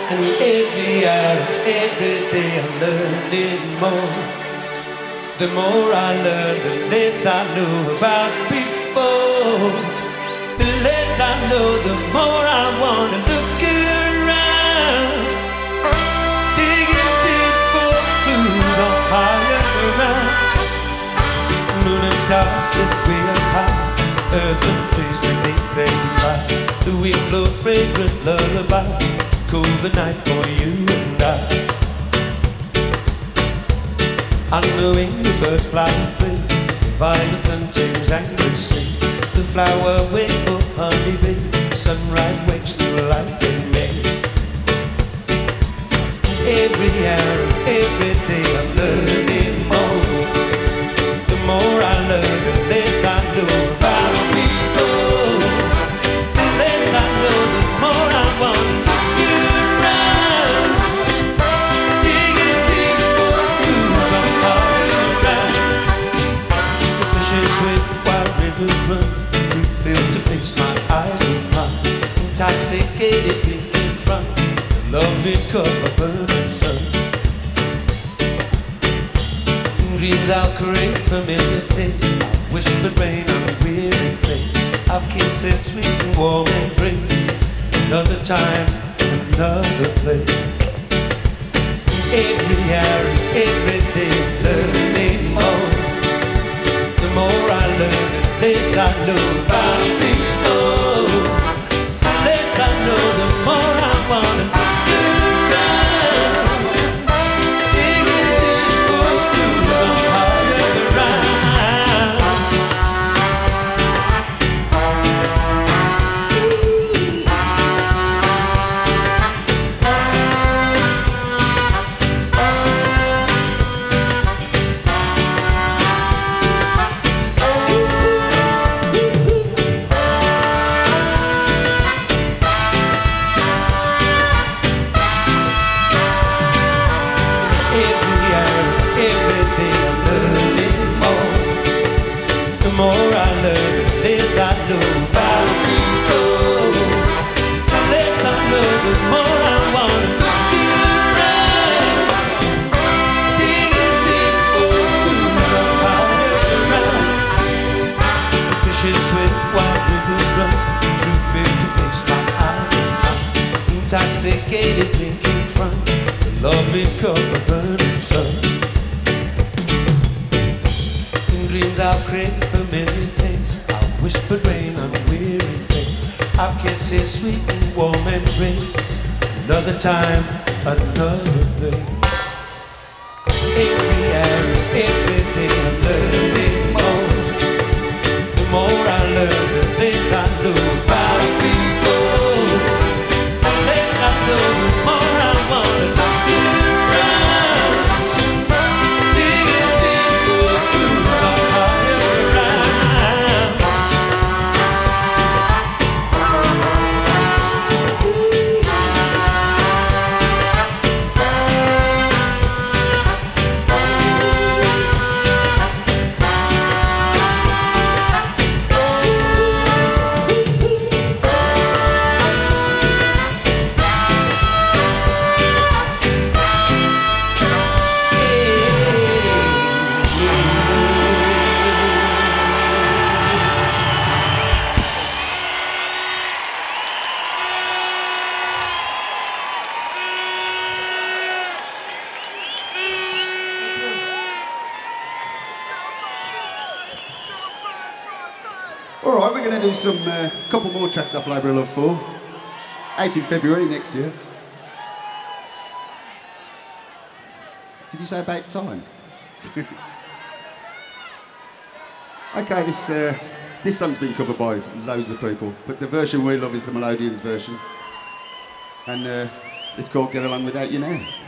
And every hour, every day I'm learning more. The more I learn, the less I know about people. The less I know, the more I wanna look around. Digging deep for clues on higher ground. Moon and stars sit way up high. Earth and trees they fade by. The wind blows fragrant lullaby. Cool the night for you and I know the birds fly free. Violets and cherries angry sing. The flower waits for honeybee. Sunrise wakes to life in me. Every hour, every day I'm learning more. The more I learn, the less I know about people. The less I know, the more I want. While rivers run through fields to fix my eyes upon. Intoxicated drinking from the loving cup of burning sun. Dreams I'll crave familiar taste. Whispered rain on a weary face. I've kisses sweet and warm embrace. Another time, another place. Every hour, every day, learning more. The more I learn, the less I know about people. The less I know, the more I wanna look around. Digging deep for clues on higher ground. The more I learn, the less I know about people. The less I know, the more I wanna look around. Digging deep for clues on higher ground. The fishes swim while rivers run through fears to face my eyes. Intoxicated drinking from the loving cup of burning sun. Dreams I'll crave familiar taste. I'll whisper rain on a weary face. I'll kiss his sweet and warm embrace. Another time, another day. Every hour, every day I'm learning more. The more I learn, the less I know about people. The less I know, the more I wanna look around. Digging deep for clues on higher ground. All right, we're going to do some couple more tracks off Labour of Love 4. 18th February next year. Did you say about time? Okay, this song's been covered by loads of people, but the version we love is the Melodians version. And it's called Get Along Without You Now.